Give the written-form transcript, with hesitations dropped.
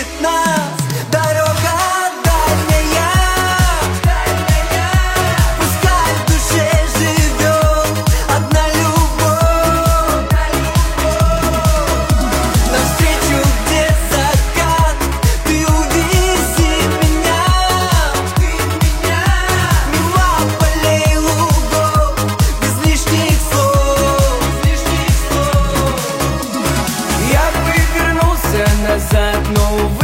разлучит нас. Дорога дальняя, пускай в душе живет одна любовь. Навстречу, где закат, ты увези меня, мимо полей, лугов, без лишних слов. Я бы вернулся назад, но увы,